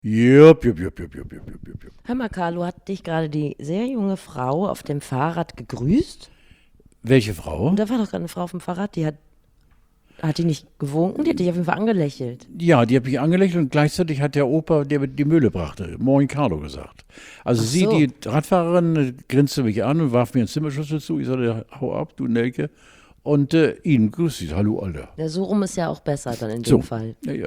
Jupp. Hör mal, Carlo, hat dich gerade die sehr junge Frau auf dem Fahrrad gegrüßt? Welche Frau? Und da war doch gerade eine Frau auf dem Fahrrad, hat die nicht gewunken? Die hat dich auf jeden Fall angelächelt. Ja, die hat mich angelächelt und gleichzeitig hat der Opa, der die Mühle brachte, Moin Carlo gesagt. Also Ach sie, so. die Radfahrerin, grinste mich an und warf mir einen Zimmerschlüssel zu. Ich sagte, hau ab, du Nelke. Und ihn grüß dich, hallo Alter. Ja, so rum ist ja auch besser dann in dem So. Fall. Ja.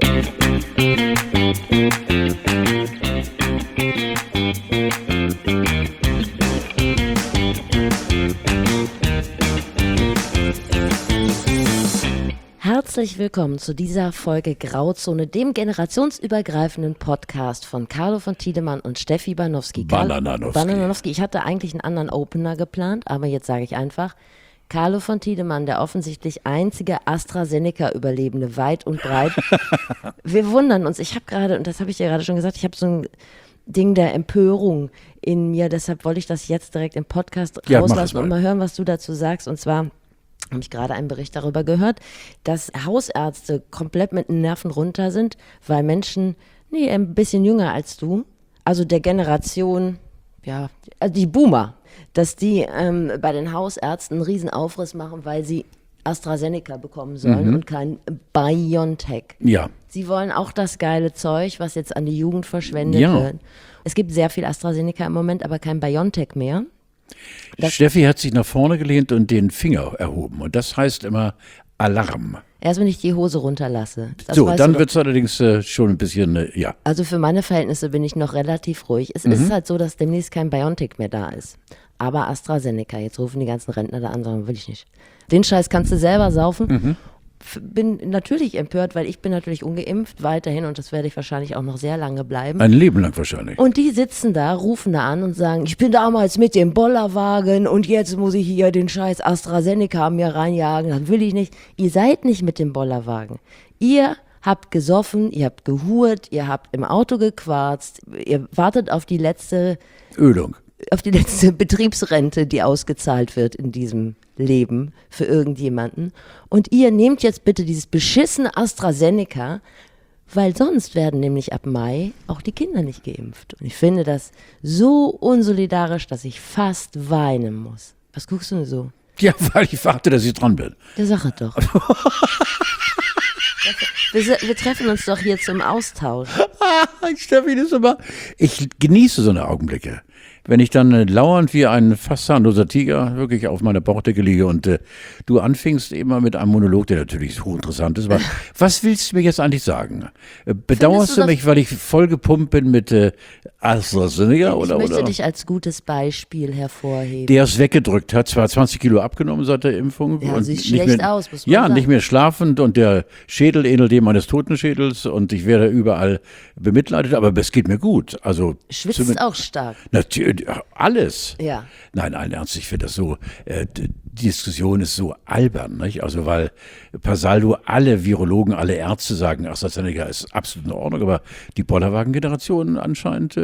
Herzlich willkommen zu dieser Folge Grauzone, dem generationsübergreifenden Podcast von Carlo von Tiedemann und Steffi Banowski. Bananowski. Ich hatte eigentlich einen anderen Opener geplant, aber jetzt sage ich einfach, Carlo von Tiedemann, der offensichtlich einzige AstraZeneca-Überlebende weit und breit. Wir wundern uns. Ich habe gerade, und das habe ich dir gerade schon gesagt, ich habe so ein Ding der Empörung in mir. Deshalb wollte ich das jetzt direkt im Podcast rauslassen und mal hören, was du dazu sagst. Und zwar habe ich gerade einen Bericht darüber gehört, dass Hausärzte komplett mit den Nerven runter sind, weil Menschen, ein bisschen jünger als du, also der Generation, also die Boomer, dass die bei den Hausärzten einen riesen Aufriss machen, weil sie AstraZeneca bekommen sollen und kein BioNTech. Ja. Sie wollen auch das geile Zeug, was jetzt an die Jugend verschwendet Ja. wird. Es gibt sehr viel AstraZeneca im Moment, aber kein BioNTech mehr. Steffi hat sich nach vorne gelehnt und den Finger erhoben. Und das heißt immer Alarm. Erst wenn ich die Hose runterlasse. Das So, weißt dann du wird es allerdings schon ein bisschen, ja. Also für meine Verhältnisse bin ich noch relativ ruhig. Es ist halt so, dass demnächst kein BioNTech mehr da ist. Aber AstraZeneca, jetzt rufen die ganzen Rentner da an, sagen, will ich nicht. Den Scheiß kannst du selber saufen. Bin natürlich empört, weil ich bin natürlich ungeimpft weiterhin und das werde ich wahrscheinlich auch noch sehr lange bleiben. Ein Leben lang wahrscheinlich. Und die sitzen da, rufen da an und sagen, ich bin damals mit dem Bollerwagen und jetzt muss ich hier den Scheiß AstraZeneca mir reinjagen, das will ich nicht. Ihr seid nicht mit dem Bollerwagen. Ihr habt gesoffen, ihr habt gehurt, ihr habt im Auto gequarzt, ihr wartet auf die letzte Ölung. Betriebsrente, die ausgezahlt wird in diesem Leben für irgendjemanden. Und ihr nehmt jetzt bitte dieses beschissene AstraZeneca, weil sonst werden nämlich ab Mai auch die Kinder nicht geimpft. Und ich finde das so unsolidarisch, dass ich fast weinen muss. Was guckst du denn so? Ja, weil ich warte, dass ich dran bin. Der Sache doch. Wir treffen uns doch hier zum Austausch. Steffi, das ist immer. Ich genieße so eine Augenblicke. Wenn ich dann lauernd wie ein fast zahnloser Tiger wirklich auf meiner Bauchdecke liege und du anfingst immer mit einem Monolog, der natürlich hochinteressant ist, aber was willst du mir jetzt eigentlich sagen? Bedauerst du mich, weil ich vollgepumpt bin mit AstraZeneca oder? Ich möchte dich als gutes Beispiel hervorheben. Der es weggedrückt hat, zwar 20 Kilo abgenommen seit der Impfung. Ja, und sieht nicht schlecht mehr, aus, muss man ja, sagen. nicht mehr schlafend und der Schädel ähnelt dem eines Totenschädels und ich werde überall bemitleidet, aber es geht mir gut. Also Schwitzt auch stark. Natürlich, alles. Ja. Nein, ernst, ich finde das so, die Diskussion ist so albern, nicht? Also, weil per saldo alle Virologen, alle Ärzte sagen, AstraZeneca ist absolut in Ordnung, aber die Bollerwagen-Generation anscheinend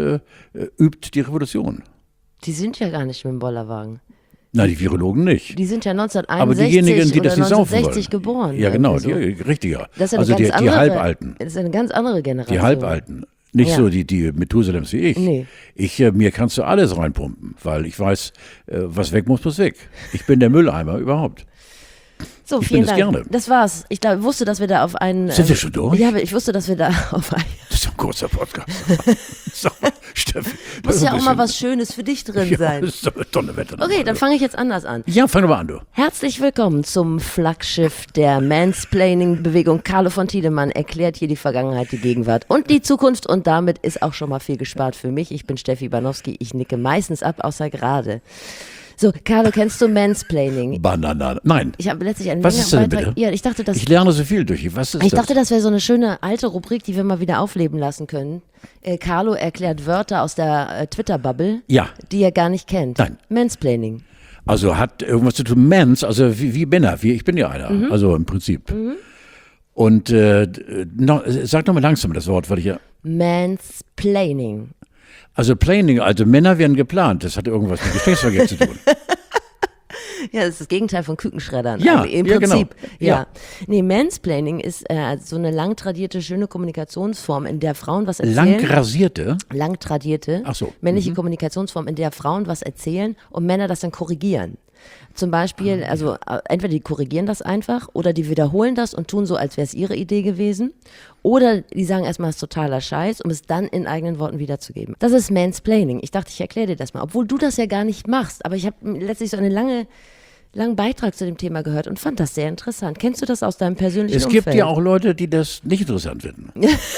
übt die Revolution. Die sind ja gar nicht mit dem Bollerwagen. Na, die Virologen nicht. Die sind ja Aber 1961 diejenigen, die oder das nicht saufen 1960 wollen. geboren. Ja, genau, irgendwie die richtiger. Das ist Also eine ganz die andere, Halbalten. Das ist eine ganz andere Generation. Die Halbalten. Nicht Ja. so die Methuselems wie ich. Nee. Mir kannst du alles reinpumpen, weil ich weiß, was weg muss weg. Ich bin der Mülleimer überhaupt. So, Ich vielen bin es Dank. gerne. Das war's. Ich wusste, dass wir da auf einen... Sind wir schon durch? Ja, ich wusste, dass wir da auf einen... Das ist ein kurzer Podcast. Sag mal, Steffi. Muss ja auch mal was Schönes für dich drin Ja, sein. das ist doch eine Donnerwetter. Okay, dann fange ich jetzt anders an. Ja, fang doch mal an, du. Herzlich willkommen zum Flaggschiff der Mansplaining-Bewegung. Carlo von Tiedemann erklärt hier die Vergangenheit, die Gegenwart und die Zukunft. Und damit ist auch schon mal viel gespart für mich. Ich bin Steffi Banowski. Ich nicke meistens ab, außer gerade. So, Carlo, kennst du Mansplaining? Banane. Nein. Ich habe letztlich einen Was ist denn Beitrag. bitte? Ja, ich dachte, Ich lerne so viel durch. Was ist ich das? dachte, das wäre so eine schöne alte Rubrik, die wir mal wieder aufleben lassen können. Carlo erklärt Wörter aus der Twitter-Bubble, Ja. die er gar nicht kennt. Nein. Mansplaining. Also hat irgendwas zu tun. Mans, also wie Männer. Ich bin ja einer. Also im Prinzip. Und sag doch mal langsam das Wort, weil ich ja. Mansplaining. Also Planning, also Männer werden geplant. Das hat irgendwas mit Geschlechtsverkehr zu tun. Ja, das ist das Gegenteil von Kükenschreddern. Ja, im ja, Prinzip. genau. Ja. Ja. Nee, Mansplaining ist so eine lang tradierte, schöne Kommunikationsform, in der Frauen was erzählen. Lang rasierte? Lang tradierte. Ach so. Männliche Kommunikationsform, in der Frauen was erzählen und Männer das dann korrigieren. Zum Beispiel, also entweder die korrigieren das einfach oder die wiederholen das und tun so, als wäre es ihre Idee gewesen. Oder die sagen erstmal, es ist totaler Scheiß, um es dann in eigenen Worten wiederzugeben. Das ist Mansplaining. Ich dachte, ich erkläre dir das mal. Obwohl du das ja gar nicht machst. Aber ich habe letztlich so einen langen Beitrag zu dem Thema gehört und fand das sehr interessant. Kennst du das aus deinem persönlichen Es Umfeld? gibt ja auch Leute, die das nicht interessant finden.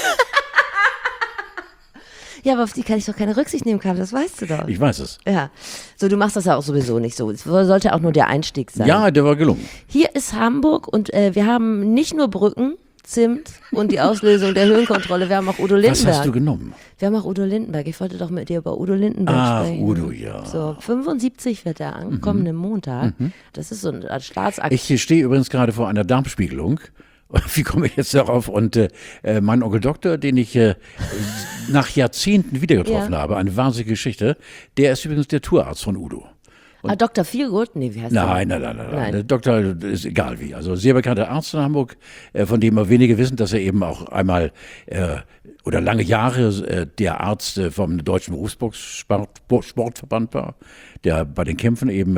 Ja, aber auf die kann ich doch keine Rücksicht nehmen, Karl, das weißt du doch. Ich weiß es. Ja, so du machst das ja auch sowieso nicht so. Es sollte auch nur der Einstieg sein. Ja, der war gelungen. Hier ist Hamburg und wir haben nicht nur Brücken, Zimt und die Auslösung der Höhenkontrolle, wir haben auch Udo Lindenberg. Was hast du genommen? Wir haben auch Udo Lindenberg. Ich wollte doch mit dir über Udo Lindenberg Ach, sprechen. Udo, ja. So, 75 wird er am kommenden Montag. Das ist so ein Staatsakt. Ich stehe übrigens gerade vor einer Darmspiegelung. Wie komme ich jetzt darauf? Und mein Onkel Doktor, den ich nach Jahrzehnten wieder getroffen habe, eine wahnsinnige Geschichte, der ist übrigens der Tourarzt von Udo. Dr. Feelgood? Nee, wie heißt Nein. Der Doktor ist egal wie. Also sehr bekannter Arzt in Hamburg, von dem wir wenige wissen, dass er eben auch einmal oder lange Jahre der Arzt vom Deutschen Berufsboxsportverband war, der bei den Kämpfen eben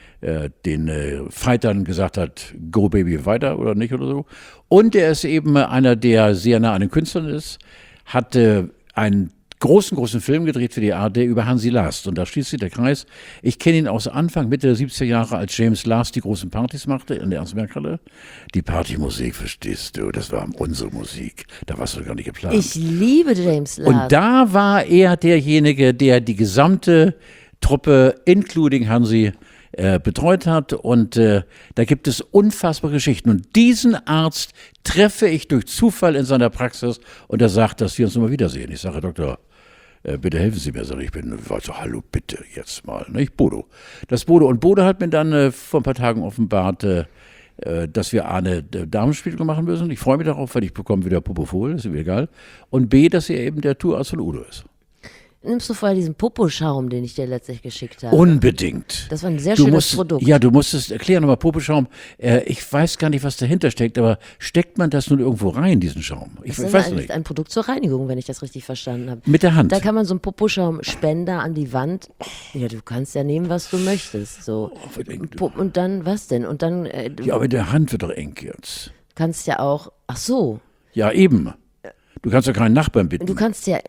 den Fightern gesagt hat, go Baby weiter oder nicht oder so. Und er ist eben einer, der sehr nah an den Künstlern ist, hat einen großen Film gedreht für die ARD über Hansi Last. Und da schließt sich der Kreis. Ich kenne ihn aus Anfang, Mitte der 70er Jahre, als James Last die großen Partys machte in der Ernst-Merck-Halle. Die Partymusik, verstehst du, das war unsere Musik. Da warst du gar nicht geplant. Ich liebe James Last. Und da war er derjenige, der die gesamte Truppe, including Hansi, betreut hat. Und da gibt es unfassbare Geschichten. Und diesen Arzt treffe ich durch Zufall in seiner Praxis und er sagt, dass wir uns nochmal wiedersehen. Ich sage, Herr Doktor, bitte helfen Sie mir. Ich bin so, hallo, bitte, jetzt mal. Nicht? Bodo. Und Bodo hat mir dann vor ein paar Tagen offenbart, dass wir A, eine Darmspiegelung machen müssen. Ich freue mich darauf, weil ich bekomme wieder Propofol, ist mir egal. Und B, dass er eben der Tourarzt von Udo ist. Nimmst du vorher diesen Poposchaum, den ich dir letztlich geschickt habe? Unbedingt. Das war ein sehr schönes Produkt. Ja, du musst es erklären, aber Poposchaum, ich weiß gar nicht, was dahinter steckt, aber steckt man das nun irgendwo rein, diesen Schaum? Ich weiß nicht. Das ist ein Produkt zur Reinigung, wenn ich das richtig verstanden habe. Mit der Hand? Da kann man so einen Poposchaum-Spender an die Wand, ja, du kannst ja nehmen, was du möchtest. So. Wird eng, Und dann, was denn? Und dann ja, aber in der Hand wird doch eng jetzt. kannst ja auch, ach so. Ja, eben. Du kannst doch keinen Nachbarn bitten. Du kannst ja...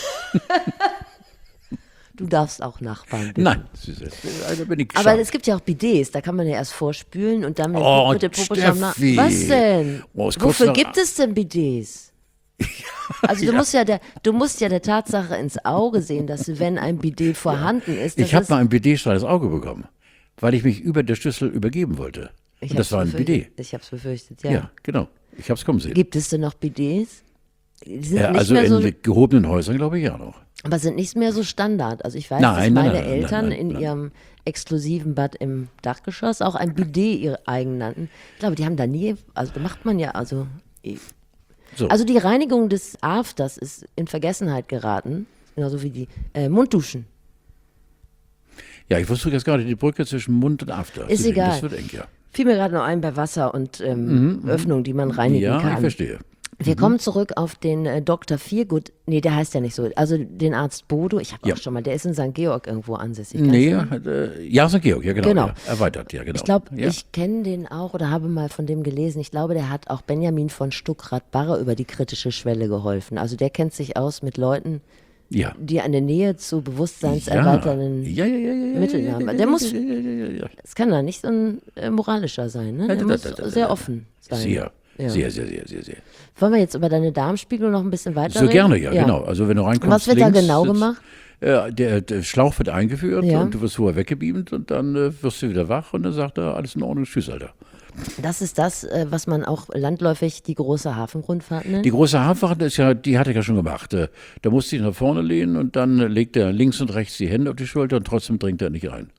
Du darfst auch Nachbarn bitten. Nein, da bin ich aber geschafft. es gibt ja auch Bidets, da kann man ja erst vorspülen und dann mit dem Poposchaum nach. Steffi. Was denn? Oh, Wofür gibt es denn Bidets? Also du musst ja der Tatsache ins Auge sehen, dass wenn ein Bidet vorhanden ist, Ich habe mal ein Bidet ins Auge bekommen, weil ich mich über der Schlüssel übergeben wollte. Und das war ein Bidet. Ich habe es befürchtet, ja. Ja, genau. Ich habe es kommen sehen. Gibt es denn noch Bidets? Die sind nicht Also mehr so, in gehobenen Häusern glaube ich ja noch. aber sind nicht mehr so Standard. Also ich weiß, Nein, dass nein, meine nein, Eltern nein, in ihrem exklusiven Bad im Dachgeschoss auch ein Bidet ihr eigen nannten. Ich glaube, die haben da nie, also da macht man ja, also So. also die Reinigung des Afters ist in Vergessenheit geraten, genauso wie die Mundduschen. Ja, ich versuche jetzt gerade die Brücke zwischen Mund und After. Ist zu legen. egal. Das wird eng, ja. Fiel mir gerade noch ein bei Wasser und Öffnung, die man reinigen Ja, kann. ich verstehe. Wir kommen zurück auf den Dr. Feelgood. Nee, der heißt ja nicht so. Also den Arzt Bodo, ich habe Ja. auch schon mal, der ist in St. Georg irgendwo ansässig. Nee, ja, St. Georg, ja genau. Genau. Ja, erweitert, ja genau. Ich glaube, ja. ich kenne den auch oder habe mal von dem gelesen. Ich glaube, der hat auch Benjamin von Stuckrad-Barre über die kritische Schwelle geholfen. Also der kennt sich aus mit Leuten, Ja. die eine Nähe zu bewusstseinserweiternden Ja. Mitteln haben. Der muss, Ja. es kann da nicht so ein moralischer sein, ne? Der muss sehr offen sein. Sehr. Ja. Sehr. Wollen wir jetzt über deine Darmspiegelung noch ein bisschen weiter So reden? gerne, ja, genau. Also wenn du reinkommst, Was wird links, da genau gemacht? Der Schlauch wird eingeführt Ja. und du wirst vorher weggebeamt und dann wirst du wieder wach und dann sagt er, alles in Ordnung, tschüss, Alter. Das ist das, was man auch landläufig die große Hafenrundfahrt nennt. Die große Haarfahrt ist ja, die hatte ich ja schon gemacht. Da musste ich nach vorne lehnen und dann legt er links und rechts die Hände auf die Schulter und trotzdem dringt er nicht ein.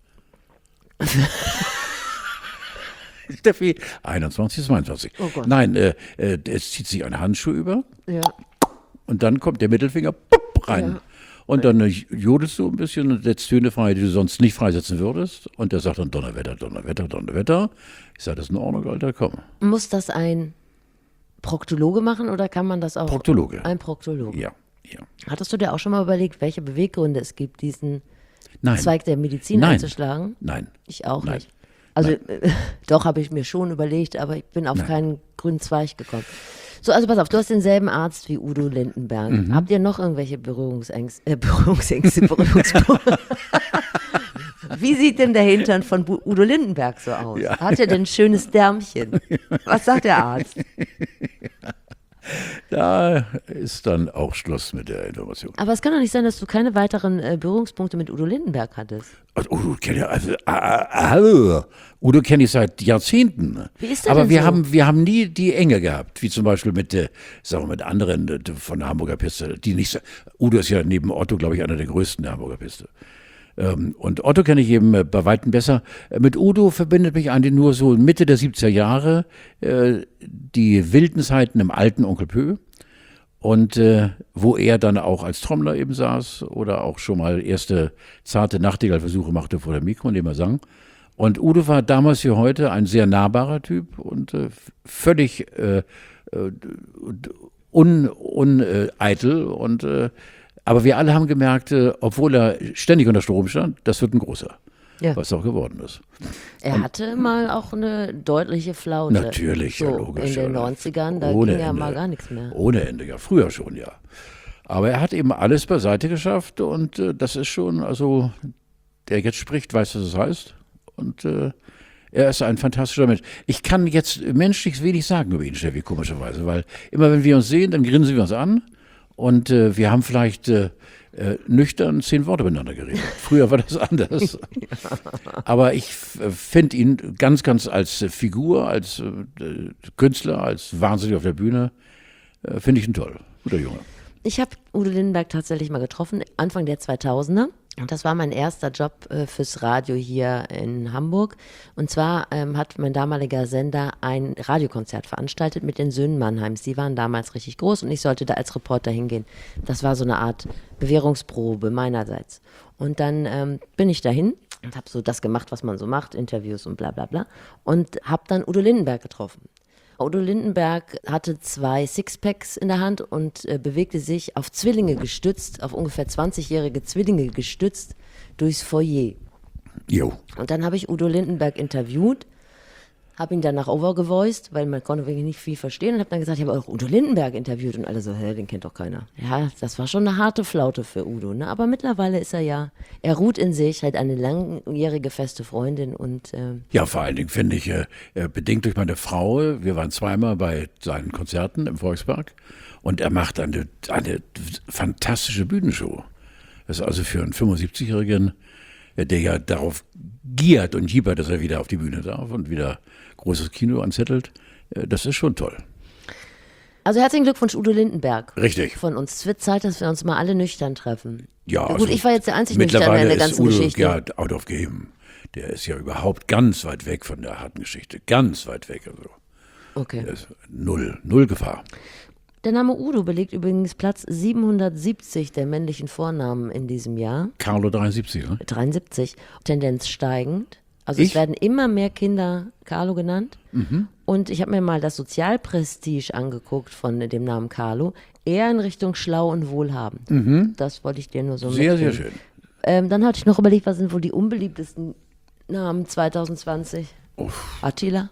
Steffi, 21, 22. Oh Gott. Nein, es zieht sich ein Handschuh über Ja. und dann kommt der Mittelfinger pupp, rein. Ja. Und dann jodelst du ein bisschen und setzt Töne frei, die du sonst nicht freisetzen würdest. Und der sagt dann Donnerwetter, Donnerwetter, Donnerwetter. Ich sage, das ist in Ordnung, Alter, komm. Muss das ein Proktologe machen oder kann man das auch? Proktologe. Ein Proktologe. Ja. Hattest du dir auch schon mal überlegt, welche Beweggründe es gibt, diesen Nein. Zweig der Medizin einzuschlagen? Nein. Ich auch nicht. Also doch, habe ich mir schon überlegt, aber ich bin auf keinen grünen Zweig gekommen. So, also pass auf, du hast denselben Arzt wie Udo Lindenberg. Habt ihr noch irgendwelche Berührungsängste? Wie sieht denn der Hintern von Udo Lindenberg so aus? Ja. Hat er denn ein schönes Därmchen? Was sagt der Arzt? Da ist dann auch Schluss mit der Information. Aber es kann doch nicht sein, dass du keine weiteren Berührungspunkte mit Udo Lindenberg hattest. Also, Udo kenne ich seit Jahrzehnten. Wie ist der Aber denn so? wir haben nie die Enge gehabt, wie zum Beispiel mit anderen von der Hamburger Piste. Udo ist ja neben Otto, glaube ich, einer der größten der Hamburger Piste. Und Otto kenne ich eben bei Weitem besser. Mit Udo verbindet mich eigentlich nur so Mitte der 70er Jahre die wilden Zeiten im alten Onkel Pö. Und wo er dann auch als Trommler eben saß oder auch schon mal erste zarte Nachtigallversuche machte vor dem Mikro, indem er sang. Und Udo war damals wie heute ein sehr nahbarer Typ und völlig uneitel und aber wir alle haben gemerkt, obwohl er ständig unter Strom stand, das wird ein großer, was auch geworden ist. Er hatte mal auch eine deutliche Flaute. Natürlich, so, ja, logisch. In den 90ern, da ohne ging ja Ende. mal gar nichts mehr. Ohne Ende, ja, früher schon, ja. Aber er hat eben alles beiseite geschafft und das ist schon, also, der jetzt spricht, weiß, was es heißt. Und er ist ein fantastischer Mensch. Ich kann jetzt menschlich wenig sagen über ihn, Steffi, komischerweise, weil immer wenn wir uns sehen, dann grinsen wir uns an. Und wir haben vielleicht nüchtern 10 Worte miteinander geredet. Früher war das anders. Aber ich finde ihn ganz, ganz als Figur, als Künstler, als wahnsinnig auf der Bühne, finde ich ihn toll. Guter Junge. Ich habe Udo Lindenberg tatsächlich mal getroffen, Anfang der 2000er. Und das war mein erster Job fürs Radio hier in Hamburg. Und zwar hat mein damaliger Sender ein Radiokonzert veranstaltet mit den Söhnen Mannheims. Die waren damals richtig groß und ich sollte da als Reporter hingehen. Das war so eine Art Bewährungsprobe meinerseits. Und dann bin ich dahin und habe so das gemacht, was man so macht, Interviews und bla bla bla. Und habe dann Udo Lindenberg getroffen. Udo Lindenberg hatte 2 Sixpacks in der Hand und bewegte sich auf Zwillinge gestützt, auf ungefähr 20-jährige Zwillinge gestützt, durchs Foyer. Jo. Und dann habe ich Udo Lindenberg interviewt, habe ihn danach overgevoiced, weil man konnte wirklich nicht viel verstehen und habe dann gesagt, ich habe auch Udo Lindenberg interviewt und alle so, den kennt doch keiner. Ja, das war schon eine harte Flaute für Udo, ne? Aber mittlerweile ist er ruht in sich, hat eine langjährige feste Freundin und ja, vor allen Dingen finde ich, bedingt durch meine Frau, wir waren zweimal bei seinen Konzerten im Volkspark und er macht eine fantastische Bühnenshow. Das ist also für einen 75-Jährigen, der ja darauf giert und jiebert, dass er wieder auf die Bühne darf und wieder großes Kino anzettelt. Das ist schon toll. Also herzlichen Glückwunsch, Udo Lindenberg. Richtig. Von uns. Es wird Zeit, dass wir uns mal alle nüchtern treffen. Ja, gut, also ich war jetzt der einzige Nüchterne in der ganzen Udo, Geschichte. Ja, out of game. Der ist ja überhaupt ganz weit weg von der harten Geschichte. Ganz weit weg. Also. Okay. Der ist null Gefahr. Der Name Udo belegt übrigens Platz 770 der männlichen Vornamen in diesem Jahr. Carlo 73, ne? 73. Tendenz steigend. Also es werden immer mehr Kinder Carlo genannt. Mhm. Und ich habe mir mal das Sozialprestige angeguckt von dem Namen Carlo. Eher in Richtung schlau und wohlhabend. Mhm. Das wollte ich dir nur so mitgeben. Sehr, sehr schön. Dann hatte ich noch überlegt, was sind wohl die unbeliebtesten Namen 2020? Attila?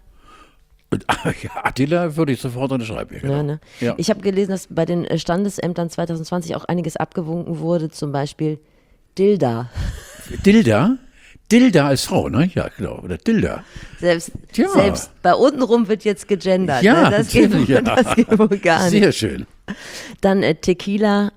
Ja, Attila würde ich sofort unterschreiben. Ja, genau. Ja, ne? Ja. Ich habe gelesen, dass bei den Standesämtern 2020 auch einiges abgewunken wurde, zum Beispiel Dilda. Dilda? Dilda als Frau, ne? Ja, genau. Oder Dilda. Selbst bei untenrum wird jetzt gegendert. Ja, ne? Das geht wohl gar nicht. Sehr schön. Dann Tequila,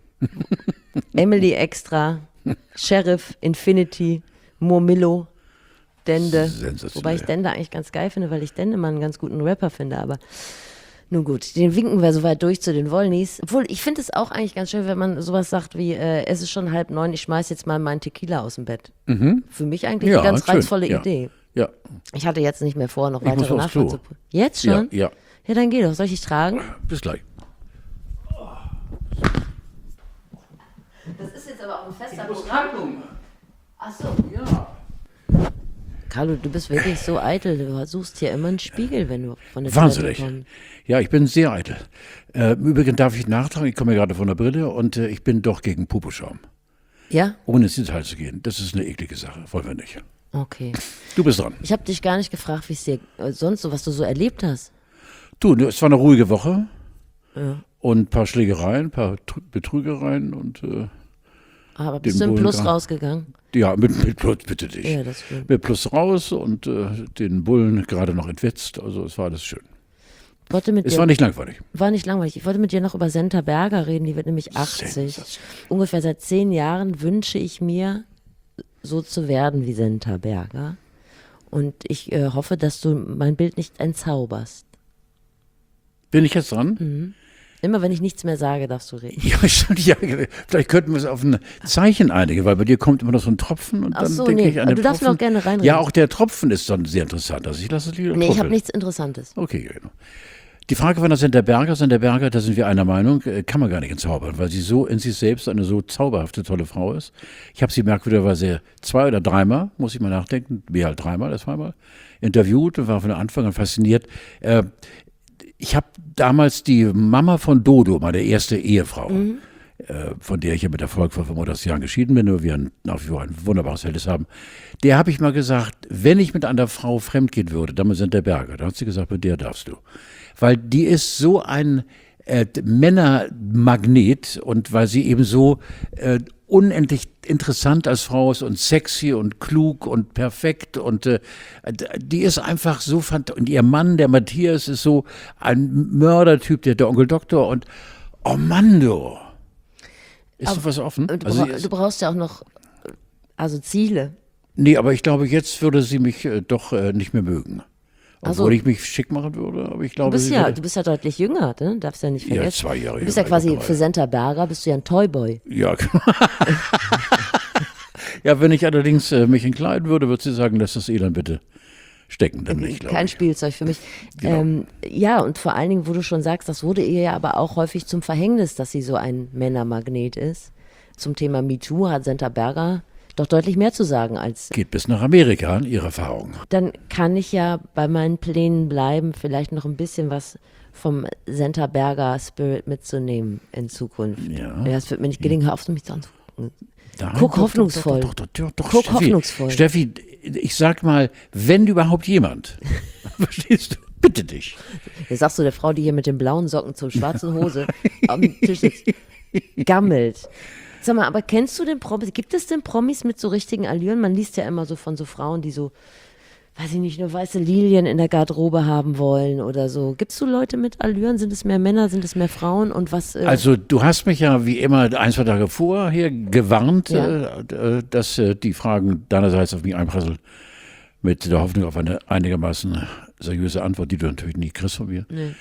Emily Extra, Sheriff, Infinity, Murmillo, Dende. Wobei ich Dende eigentlich ganz geil finde, weil ich Dende mal einen ganz guten Rapper finde, aber nun gut, den winken wir soweit durch zu den Wollnys. Obwohl, ich finde es auch eigentlich ganz schön, wenn man sowas sagt wie, es ist schon 8:30, ich schmeiß jetzt mal meinen Tequila aus dem Bett. Mhm. Für mich eigentlich eine ganz reizvolle Idee. Ja. Ich hatte jetzt nicht mehr vor, noch weitere Nachfragen zu prüfen. Jetzt schon? Ja. Ja, dann geh doch. Soll ich dich tragen? Bis gleich. Das ist jetzt aber auch ein fester Betrag. Ach so. Ja. Carlo, du bist wirklich so eitel. Du suchst hier immer einen Spiegel, wenn du von der Wahnsinnig. Toilette kommst. Ja, ich bin sehr eitel. Im Übrigen darf ich nachtragen, ich komme ja gerade von der Brille und ich bin doch gegen Puposchaum. Ja? Ohne ins Detail zu gehen. Das ist eine eklige Sache. Wollen wir nicht. Okay. Du bist dran. Ich habe dich gar nicht gefragt, wie es dir sonst so, was du so erlebt hast. Du, es war eine ruhige Woche. Ja. Und ein paar Schlägereien, ein paar Betrügereien und Aber bist du im Plus rausgegangen? ja, mit Plus, bitte dich. Ja, das stimmt. Mit Plus raus und den Bullen gerade noch entwetzt. Also es war alles schön. Es war nicht langweilig. War nicht langweilig. Ich wollte mit dir noch über Senta Berger reden, die wird nämlich 80. Ungefähr seit 10 Jahren wünsche ich mir, so zu werden wie Senta Berger. Und ich hoffe, dass du mein Bild nicht entzauberst. Bin ich jetzt dran? Immer wenn ich nichts mehr sage, darfst du reden. Ja, vielleicht könnten wir es auf ein Zeichen einigen, weil bei dir kommt immer noch so ein Tropfen und Ach dann so, denke nee, ich an den du darfst mir Tropfen. auch gerne reinreden. Ja, auch der Tropfen ist dann sehr interessant. Also ich lasse es lieber Nee, ich habe tröpfeln. nichts Interessantes. Okay, genau. Die Frage von der Senta Berger, da sind wir einer Meinung, kann man gar nicht entzaubern, weil sie so in sich selbst eine so zauberhafte, tolle Frau ist. Ich habe sie merkwürdigerweise 2 oder 3-mal, muss ich mal nachdenken, mehr als 3-mal, als 2-mal, interviewt und war von Anfang an fasziniert. Ich habe damals die Mama von Dodo, meine erste Ehefrau, von der ich ja mit Erfolg vor 35 Jahren geschieden bin, nur wir nach wie vor ein wunderbares Verhältnis haben, der habe ich mal gesagt, wenn ich mit einer Frau fremdgehen würde, dann mit Senta Berger, da hat sie gesagt, mit der darfst du. Weil die ist so ein Männermagnet und weil sie eben so unendlich interessant als Frau ist und sexy und klug und perfekt und die ist einfach so fantastisch. Und ihr Mann, der Matthias, ist so ein Mördertyp, der Onkel Doktor und oh Mann, du. Ist doch was offen? Du brauchst ja auch noch Ziele. Nee, aber ich glaube, jetzt würde sie mich doch nicht mehr mögen. Obwohl Also, ich mich schick machen würde, aber ich glaube, du bist ja deutlich jünger, ne? Darfst ja nicht vergessen. Ja, 2 Jahre. Du bist ja quasi für Senta Berger, bist du ja ein Toyboy. Ja, ja, wenn ich allerdings mich entkleiden würde, würde sie sagen, lass das Elend bitte stecken, dann nicht, glaube Kein ich. Spielzeug für mich. Genau. Ja, und vor allen Dingen, wo du schon sagst, das wurde ihr ja aber auch häufig zum Verhängnis, dass sie so ein Männermagnet ist. Zum Thema MeToo hat Senta Berger doch deutlich mehr zu sagen als. Geht bis nach Amerika an ihre Erfahrung. Dann kann ich ja bei meinen Plänen bleiben, vielleicht noch ein bisschen was vom Senta Berger Spirit mitzunehmen in Zukunft. Ja. Das wird mir nicht gelingen, hör auf, mich zu anzugucken. Nein, Guck hoffnungsvoll. Doch, Guck Steffi, hoffnungsvoll. Steffi, ich sag mal, wenn überhaupt jemand, verstehst du, bitte dich. Jetzt sagst du der Frau, die hier mit den blauen Socken zur schwarzen Hose am Tisch sitzt, gammelt. Sag mal, aber kennst du den Promis? Gibt es denn Promis mit so richtigen Allüren? Man liest ja immer so von so Frauen, die so, weiß ich nicht, nur weiße Lilien in der Garderobe haben wollen oder so. Gibst du Leute mit Allüren? Sind es mehr Männer? Sind es mehr Frauen? Und was? Also du hast mich ja wie immer 1-2 Tage vorher gewarnt, Ja. dass die Fragen deinerseits auf mich einprasseln, mit der Hoffnung auf eine einigermaßen seriöse Antwort, die du natürlich nie kriegst von mir. Nee.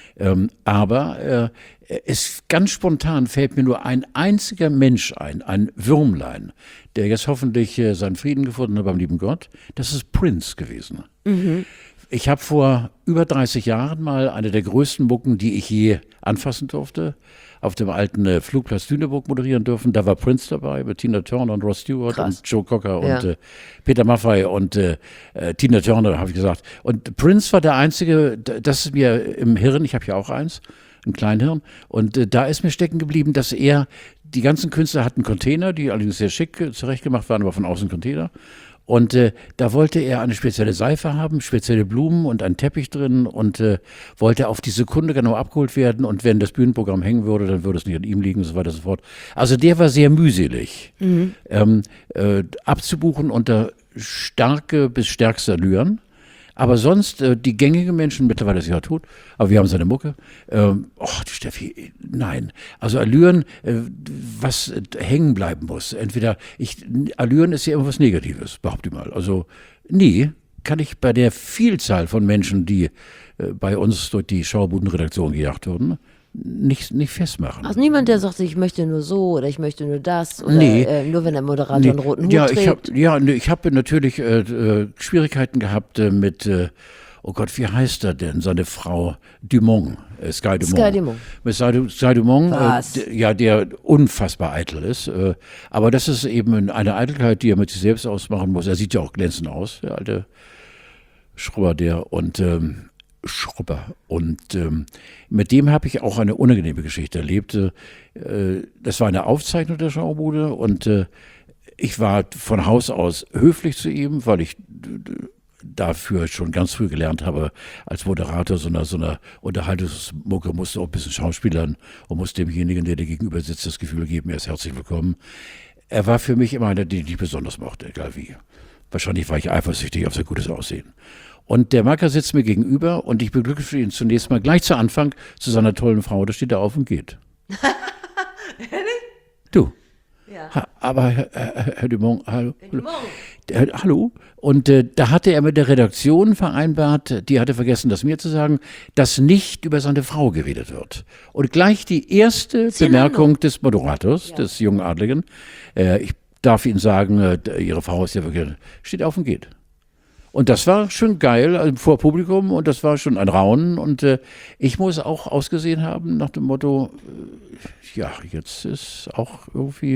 Aber ganz spontan fällt mir nur ein einziger Mensch ein Würmlein, der jetzt hoffentlich seinen Frieden gefunden hat beim lieben Gott. Das ist Prince gewesen. Ich habe vor über 30 Jahren mal eine der größten Mucken, die ich je anfassen durfte, auf dem alten Flugplatz Lüneburg moderieren dürfen. Da war Prince dabei mit Tina Turner und Ross Stewart Krass. und Joe Cocker Ja. und Peter Maffay und Tina Turner, habe ich gesagt. Und Prince war der Einzige, das ist mir im Hirn, ich habe ja auch eins, ein Kleinhirn, und da ist mir stecken geblieben, dass die ganzen Künstler hatten Container, die allerdings sehr schick zurechtgemacht waren, aber von außen Container. Und da wollte er eine spezielle Seife haben, spezielle Blumen und einen Teppich drin und wollte auf die Sekunde genau abgeholt werden. Und wenn das Bühnenprogramm hängen würde, dann würde es nicht an ihm liegen und so weiter und so fort. Also der war sehr mühselig abzubuchen unter starke bis stärkste Allüren. Aber sonst, die gängigen Menschen, mittlerweile ist er ja tot, aber wir haben seine Mucke. Die Steffi, nein. Also Allüren, was hängen bleiben muss. Allüren ist ja immer was Negatives, behaupte ich mal. Also nie kann ich bei der Vielzahl von Menschen, die bei uns durch die Schaubudenredaktion gejagt wurden, nicht festmachen. Also niemand, der sagt, ich möchte nur so oder ich möchte nur das oder Nee. nur wenn der Moderator einen roten Hut Ja, trägt. ich habe natürlich Schwierigkeiten gehabt mit oh Gott, wie heißt er denn? Seine Frau Dumont, Sky Dumont. Sky Dumont. Mit Sky Dumont, Was? der unfassbar eitel ist. Aber das ist eben eine Eitelkeit, die er mit sich selbst ausmachen muss. Er sieht ja auch glänzend aus, der alte Schrubber, Schrubber. Und mit dem habe ich auch eine unangenehme Geschichte erlebt. Das war eine Aufzeichnung der Schaubude und ich war von Haus aus höflich zu ihm, weil ich dafür schon ganz früh gelernt habe, als Moderator so einer Unterhaltungsmucke musste auch ein bisschen schauspielern und musste demjenigen, der dir gegenüber sitzt, das Gefühl geben, er ist herzlich willkommen. Er war für mich immer einer, den ich besonders mochte, egal wie. Wahrscheinlich war ich eifersüchtig auf sein gutes Aussehen. Und der Macker sitzt mir gegenüber und ich beglückwünsche ihn zunächst mal gleich zu Anfang zu seiner tollen Frau. Da steht er auf und geht. Ehrlich? Du. Ja. Aber Herr Dumont, hallo. Hallo. Und da hatte er mit der Redaktion vereinbart, die hatte vergessen, das mir zu sagen, dass nicht über seine Frau geredet wird. Und gleich die erste Bemerkung des Moderators, des jungen Adligen, ich darf Ihnen sagen, Ihre Frau ist ja wirklich, steht auf und geht. Und das war schon geil, also vor Publikum, und das war schon ein Raunen. Und ich muss auch ausgesehen haben nach dem Motto, ja, jetzt ist auch irgendwie.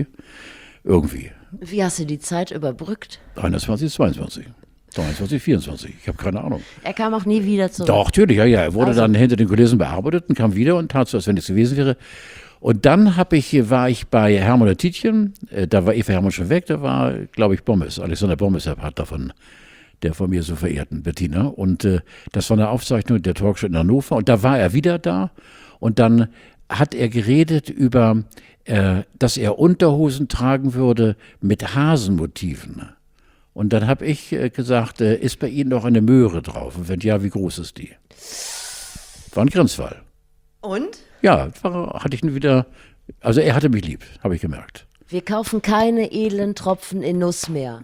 Wie hast du die Zeit überbrückt? 21, 22, 23, 24, ich habe keine Ahnung. Er kam auch nie wieder zurück. Doch, natürlich, ja. Er wurde dann hinter den Kulissen bearbeitet und kam wieder und tat so, als wenn nichts gewesen wäre. Und dann war ich bei Hermann und Tietjen, da war Eva Hermann schon weg, da war, glaube ich, Alexander Bommes, der Partner der von mir so verehrten Bettina. Und das war eine Aufzeichnung der Talkshow in Hannover. Und da war er wieder da. Und dann hat er geredet über, dass er Unterhosen tragen würde mit Hasenmotiven. Und dann habe ich gesagt, ist bei Ihnen noch eine Möhre drauf? Und wenn ja, wie groß ist die? War ein Grenzfall. Und? Ja, hatte ich ihn wieder, also er hatte mich lieb, habe ich gemerkt. Wir kaufen keine edlen Tropfen in Nuss mehr.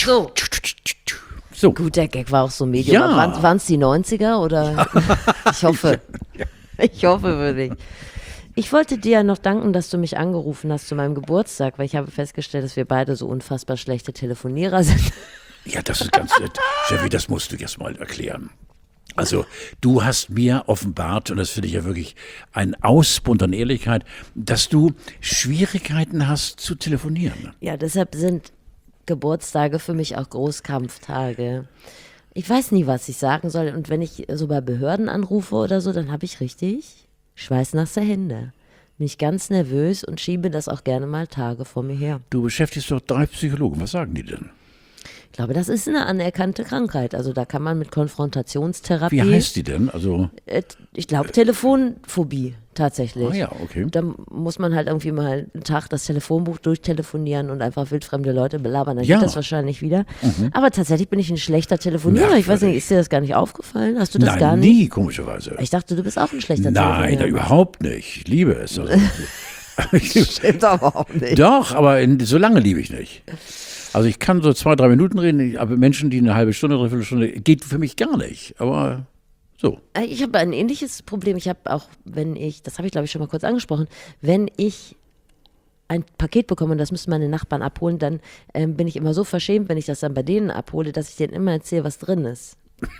So. Gut, der Gag war auch so medium. Ja. Waren es die 90er oder? Ich hoffe. Ich hoffe wirklich. Ich wollte dir ja noch danken, dass du mich angerufen hast zu meinem Geburtstag, weil ich habe festgestellt, dass wir beide so unfassbar schlechte Telefonierer sind. Ja, das ist ganz nett. Steffi, das musst du jetzt mal erklären. Also, du hast mir offenbart, und das finde ich ja wirklich ein Ausbund an Ehrlichkeit, dass du Schwierigkeiten hast zu telefonieren. Ja, deshalb sind Geburtstage für mich auch Großkampftage. Ich weiß nie, was ich sagen soll. Und wenn ich so bei Behörden anrufe oder so, dann habe ich richtig schweißnasse Hände. Bin ich ganz nervös und schiebe das auch gerne mal Tage vor mir her. Du beschäftigst doch 3 Psychologen. Was sagen die denn? Ich glaube, das ist eine anerkannte Krankheit. Also da kann man mit Konfrontationstherapie. Wie heißt die denn? Also ich glaube, Telefonphobie tatsächlich. Ah ja, okay. Da muss man halt irgendwie mal einen Tag das Telefonbuch durchtelefonieren und einfach wildfremde Leute belabern. Dann geht das wahrscheinlich wieder. Aber tatsächlich bin ich ein schlechter Telefonierer. Ich weiß nicht, ist dir das gar nicht aufgefallen? Hast du das gar nicht? Nein, nie, komischerweise. Ich dachte, du bist auch ein schlechter Telefonierer. Nein, überhaupt nicht. Ich liebe es. Also, Stimmt aber auch nicht. doch, aber so lange liebe ich nicht. Also ich kann so 2-3 Minuten reden, aber Menschen, die eine halbe Stunde, 3/4 Stunde, geht für mich gar nicht. Aber so. Ich habe ein ähnliches Problem. Ich habe auch, das habe ich glaube ich schon mal kurz angesprochen, wenn ich ein Paket bekomme und das müssen meine Nachbarn abholen, dann bin ich immer so verschämt, wenn ich das dann bei denen abhole, dass ich denen immer erzähle, was drin ist.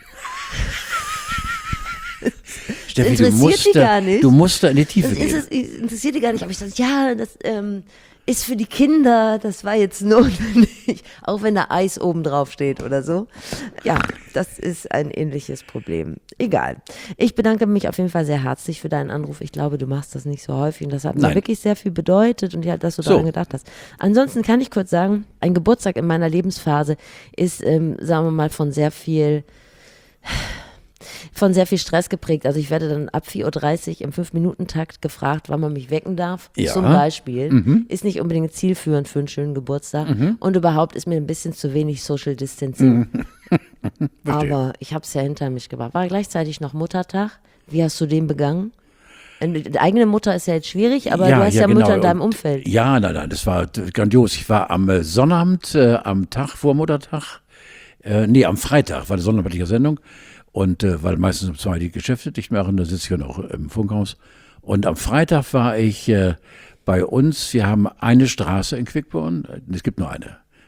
Steffi, interessiert du musst da in die Tiefe gehen. Das interessiert die gar nicht. Aber ich sage, ja, das ist für die Kinder, das war jetzt notwendig. Auch wenn da Eis oben drauf steht oder so. Ja, das ist ein ähnliches Problem. Egal. Ich bedanke mich auf jeden Fall sehr herzlich für deinen Anruf. Ich glaube, du machst das nicht so häufig und das hat mir wirklich sehr viel bedeutet und ja, dass du daran gedacht hast. Ansonsten kann ich kurz sagen, ein Geburtstag in meiner Lebensphase ist, sagen wir mal, von sehr viel Stress geprägt. Also ich werde dann ab 4:30 Uhr im 5-Minuten-Takt gefragt, wann man mich wecken darf. Ja. Zum Beispiel. Ist nicht unbedingt zielführend für einen schönen Geburtstag. Und überhaupt ist mir ein bisschen zu wenig Social Distancing. Aber ich habe es ja hinter mich gebracht. War gleichzeitig noch Muttertag. Wie hast du den begangen? Eine eigene Mutter ist ja jetzt schwierig, aber du hast ja genau. Mutter in deinem Umfeld. Ja, nein, das war grandios. Ich war am Sonnabend, am Tag vor Muttertag, am Freitag war eine sonnabendliche Sendung. Und weil meistens um 2 die Geschäfte dicht machen, da sitze ich ja noch im Funkhaus. Und am Freitag war ich bei uns, wir haben eine Straße in Quickborn, es gibt nur eine.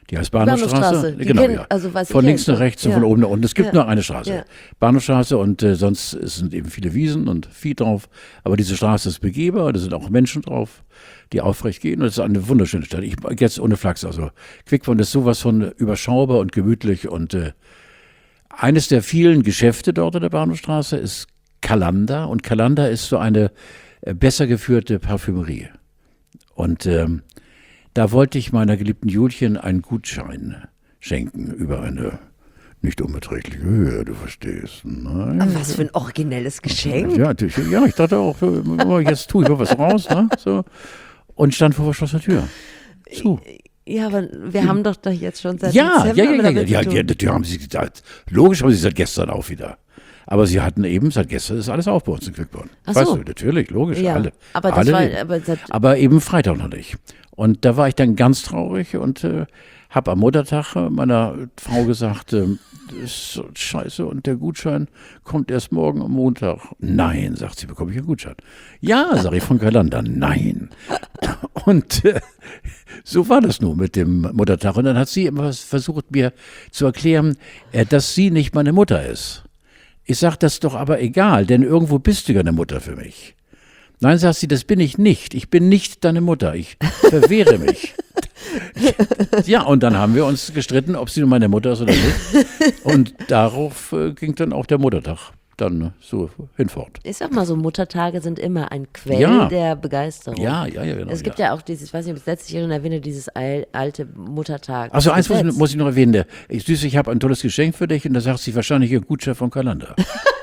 Die heißt Bahnhofstraße. Die Genau, kennen, ja. also was Von ich links nach rechts und von oben nach unten. Es gibt nur eine Straße. Ja. Bahnhofstraße und sonst sind eben viele Wiesen und Vieh drauf. Aber diese Straße ist begehbar, da sind auch Menschen drauf, die aufrecht gehen. Und es ist eine wunderschöne Stadt. Ich jetzt ohne Flachs. Also Quickborn ist sowas von überschaubar und gemütlich. Und eines der vielen Geschäfte dort in der Bahnhofstraße ist Kalanda. Und Kalanda ist so eine besser geführte Parfümerie. Und da wollte ich meiner geliebten Julchen einen Gutschein schenken über eine nicht unbeträchtliche Höhe, du verstehst. Nein. Aber was für ein originelles Geschenk. Ja, ich dachte auch, jetzt tue ich mal was raus. Ne? So. Und stand vor verschlossener Tür. Zu. Ja, aber wir haben doch jetzt schon seit Ja, Dezember die haben sie gesagt. Logisch haben sie seit gestern auch wieder. Aber sie hatten eben, seit gestern ist alles auf bei uns in Quickborn. Ach Weißt so. du, natürlich, logisch, Ja, alle. aber das alle war, aber eben Freitag noch nicht. Und da war ich dann ganz traurig und habe am Muttertag meiner Frau gesagt, das ist so scheiße und der Gutschein kommt erst morgen am Montag. Nein, sagt sie, bekomme ich einen Gutschein? Ja, sage ich von Kalanda, nein. Und so war das nun mit dem Muttertag. Und dann hat sie immer versucht, mir zu erklären, dass sie nicht meine Mutter ist. Ich sage, das ist doch aber egal, denn irgendwo bist du ja eine Mutter für mich. Nein, sagt sie, das bin ich nicht. Ich bin nicht deine Mutter. Ich verwehre mich. Ja, und dann haben wir uns gestritten, ob sie nun meine Mutter ist oder nicht. Und darauf ging dann auch der Muttertag dann so hinfort. Ich sag mal so, Muttertage sind immer ein Quell der Begeisterung. Ja, genau. Es gibt ja auch dieses, ich weiß nicht, ob ich es letztes Jahr schon erwähne, dieses alte Muttertag. Also eins muss ich noch erwähnen. Süße, ich habe ein tolles Geschenk für dich und da sagt sie wahrscheinlich ihr Gutschein von Kalanda.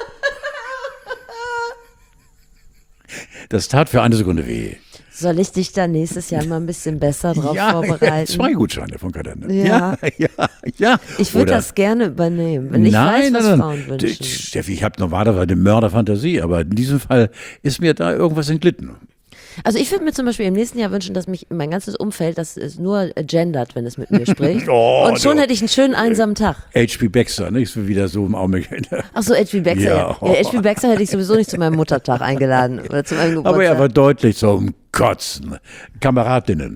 Das tat für eine Sekunde weh. Soll ich dich da nächstes Jahr mal ein bisschen besser drauf vorbereiten? Ja, 2 Gutscheine von Kalender. Ja. Ich würde das gerne übernehmen, wenn ich weiß, was Frauen wünschen. Steffi, ich habe normalerweise eine Mörderfantasie, aber in diesem Fall ist mir da irgendwas entglitten. Also ich würde mir zum Beispiel im nächsten Jahr wünschen, dass mich mein ganzes Umfeld, das ist nur gendert, wenn es mit mir spricht. Und schon hätte ich einen schönen einsamen Tag. H.P. Baxter, nicht so wieder so im Augenblick. Ach so, H.P. Baxter, ja. H.P. Baxter hätte ich sowieso nicht zu meinem Muttertag eingeladen oder zu meinem Geburtstag. Aber er war deutlich zum Kotzen. Kameradinnen.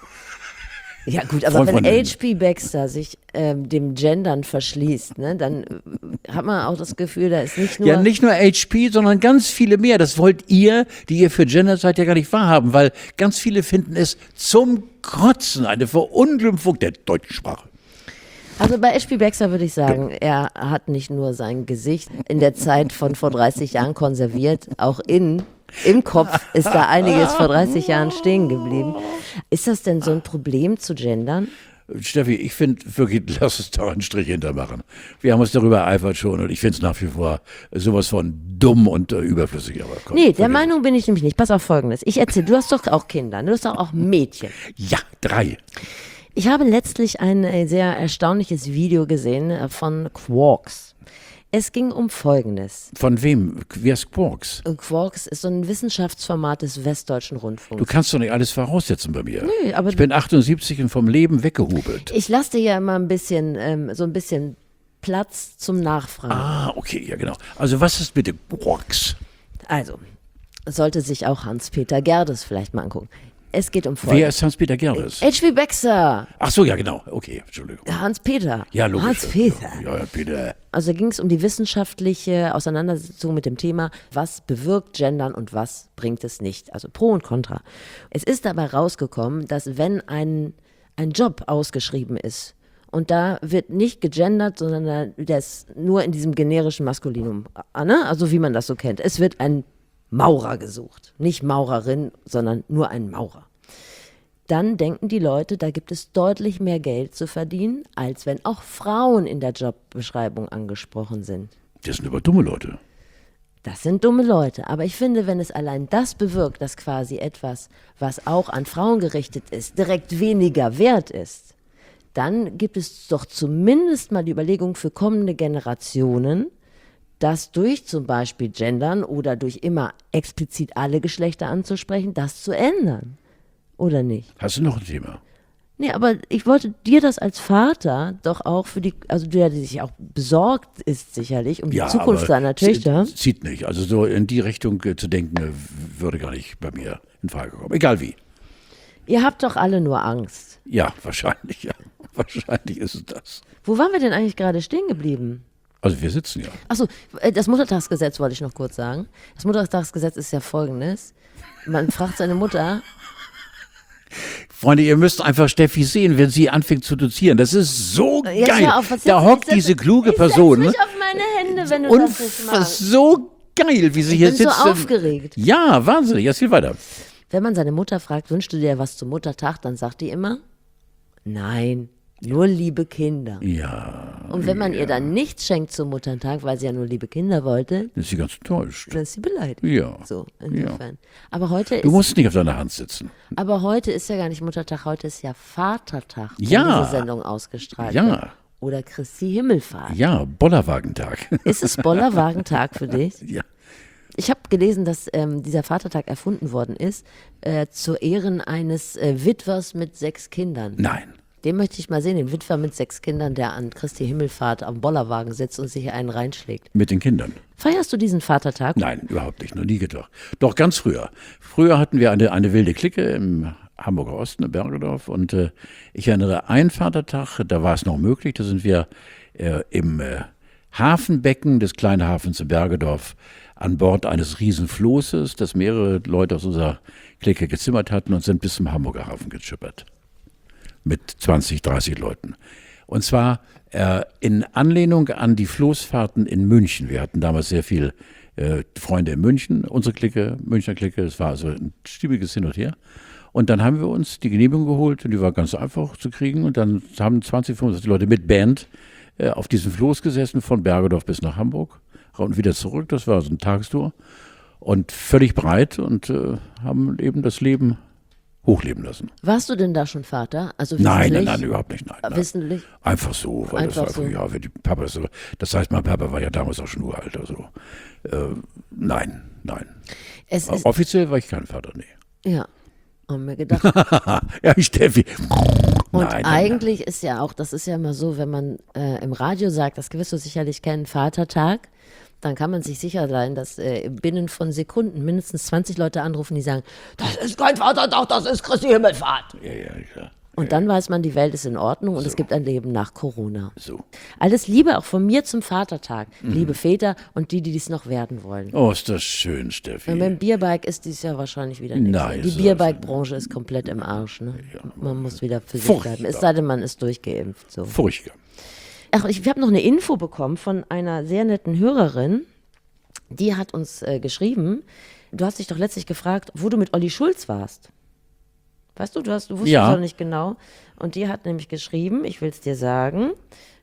Ja gut, aber wenn H.P. Baxter sich dem Gendern verschließt, ne, dann hat man auch das Gefühl, da ist nicht nur... Ja, nicht nur H.P., sondern ganz viele mehr. Das wollt ihr, die ihr für Gender seid, ja gar nicht wahrhaben, weil ganz viele finden es zum Kotzen, eine Verunglimpfung der deutschen Sprache. Also bei H.P. Baxter würde ich sagen, er hat nicht nur sein Gesicht in der Zeit von vor 30 Jahren konserviert, auch im Kopf ist da einiges vor 30 Jahren stehen geblieben. Ist das denn so ein Problem zu gendern? Steffi, ich finde wirklich, lass uns da einen Strich hintermachen. Wir haben uns darüber ereifert schon und ich finde es nach wie vor sowas von dumm und überflüssig. Aber komm, nee, der Meinung bin ich nämlich nicht. Pass auf Folgendes. Ich erzähle, du hast doch auch Kinder, du hast doch auch Mädchen. Ja, 3. Ich habe letztlich ein sehr erstaunliches Video gesehen von Quarks. Es ging um Folgendes. Von wem? Wer ist Quarks? Quarks ist so ein Wissenschaftsformat des Westdeutschen Rundfunks. Du kannst doch nicht alles voraussetzen bei mir. Nö, aber ich bin 78 und vom Leben weggehubelt. Ich lasse dir ja immer ein bisschen, so ein bisschen Platz zum Nachfragen. Ah, okay, ja genau. Also was ist bitte Quarks? Also, sollte sich auch Hans-Peter Gerdes vielleicht mal angucken. Es geht um Folgendes. Wer ist Hans-Peter Gerdes? H.P. Baxter. Ach so, ja genau. Okay, Entschuldigung. Hans-Peter. Ja, logisch. Hans-Peter. Ja, Peter. Also ging es um die wissenschaftliche Auseinandersetzung mit dem Thema, was bewirkt Gendern und was bringt es nicht. Also Pro und Contra. Es ist dabei rausgekommen, dass wenn ein Job ausgeschrieben ist und da wird nicht gegendert, sondern der ist nur in diesem generischen Maskulinum, ne? Also wie man das so kennt. Es wird ein Maurer gesucht. Nicht Maurerin, sondern nur ein Maurer. Dann denken die Leute, da gibt es deutlich mehr Geld zu verdienen, als wenn auch Frauen in der Jobbeschreibung angesprochen sind. Das sind aber dumme Leute. Das sind dumme Leute. Aber ich finde, wenn es allein das bewirkt, dass quasi etwas, was auch an Frauen gerichtet ist, direkt weniger wert ist, dann gibt es doch zumindest mal die Überlegung für kommende Generationen, das durch zum Beispiel Gendern oder durch immer explizit alle Geschlechter anzusprechen, das zu ändern. Oder nicht? Hast du noch ein Thema? Nee, aber ich wollte dir das als Vater doch auch für die, also der sich auch besorgt ist sicherlich um die Zukunft seiner Töchter. Zieht nicht. Also so in die Richtung zu denken, würde gar nicht bei mir in Frage kommen. Egal wie. Ihr habt doch alle nur Angst. Ja, wahrscheinlich, ja. Wahrscheinlich ist es das. Wo waren wir denn eigentlich gerade stehen geblieben? Also wir sitzen ja. Achso, das Muttertagsgesetz wollte ich noch kurz sagen. Das Muttertagsgesetz ist ja folgendes. Man fragt seine Mutter. Freunde, ihr müsst einfach Steffi sehen, wenn sie anfängt zu dozieren. Das ist so Jetzt geil. hör auf, Da hockt diese kluge Person. Ich setz mich auf meine Hände, wenn du das nicht magst. So geil, wie sie hier Ich bin sitzt. so aufgeregt. Ja, wahnsinnig. Erzähl weiter. Wenn man seine Mutter fragt, wünschst du dir was zum Muttertag, dann sagt die immer, nein, nur liebe Kinder. Ja. Und wenn man ihr dann nichts schenkt zum Muttertag, weil sie ja nur liebe Kinder wollte, Dann ist sie ganz enttäuscht. dann ist sie beleidigt. Ja. So, insofern. Ja. Aber heute Du ist, musst nicht auf deiner Hand sitzen. aber heute ist ja gar nicht Muttertag, heute ist ja Vatertag, wenn Ja. diese Sendung ausgestrahlt Ja. wird. Oder Christi Himmelfahrt. Ja, Bollerwagentag. Ist es Bollerwagentag für dich? Ja. Ich habe gelesen, dass dieser Vatertag erfunden worden ist zu Ehren eines Witwers mit 6 Kindern. Nein. Den möchte ich mal sehen, den Witwer mit 6 Kindern, der an Christi Himmelfahrt am Bollerwagen sitzt und sich einen reinschlägt. Mit den Kindern. Feierst du diesen Vatertag? Nein, überhaupt nicht. Noch nie gedacht. Doch ganz früher. Früher hatten wir eine wilde Clique im Hamburger Osten, in Bergedorf. Und ich erinnere, einen Vatertag, da war es noch möglich, da sind wir im Hafenbecken des kleinen Hafens in Bergedorf an Bord eines Riesenflosses, das mehrere Leute aus unserer Clique gezimmert hatten und sind bis zum Hamburger Hafen geschippert. Mit 20, 30 Leuten. Und zwar in Anlehnung an die Floßfahrten in München. Wir hatten damals sehr viele Freunde in München, unsere Clique, Münchner Clique, es war also ein stiebiges Hin und Her. Und dann haben wir uns die Genehmigung geholt und die war ganz einfach zu kriegen. Und dann haben 20, 25 Leute mit Band auf diesem Floß gesessen, von Bergedorf bis nach Hamburg und wieder zurück. Das war so eine Tagestour und völlig breit und haben eben das Leben hochleben lassen. Warst du denn da schon Vater? Also Nein, wissentlich? nein, überhaupt nicht. Nein, nein. Wissentlich? Einfach so, weil Einfach das so. einfach, ja, wie die Papa so. Das heißt, mein Papa war ja damals auch schon uralt. Also, nein. Es ist, Offiziell war ich kein Vater, nee. ja, haben wir gedacht. Ja, Steffi. Und Nein, eigentlich ist ja auch, das ist ja immer so, wenn man im Radio sagt, das wirst du sicherlich kennen, Vatertag, dann kann man sich sicher sein, dass binnen von Sekunden mindestens 20 Leute anrufen, die sagen, das ist kein Vatertag, das ist Christi Himmelfahrt. Ja. Und dann weiß man, die Welt ist in Ordnung und es gibt ein Leben nach Corona. So. Alles Liebe auch von mir zum Vatertag. Liebe Väter und die es noch werden wollen. Oh, ist das schön, Steffi. Und beim Bierbike ist dies ja wahrscheinlich wieder nichts. Nein, Die ist Bierbike-Branche ist komplett im Arsch. Ne? Man muss wieder für sich Furchtbar. bleiben. Es sei denn, man ist durchgeimpft. So. Furchtbar. Ach, ich habe noch eine Info bekommen von einer sehr netten Hörerin. Die hat uns geschrieben, du hast dich doch letztlich gefragt, wo du mit Olli Schulz warst. Weißt du, du wusstest Ja. doch nicht genau. Und die hat nämlich geschrieben, ich will es dir sagen,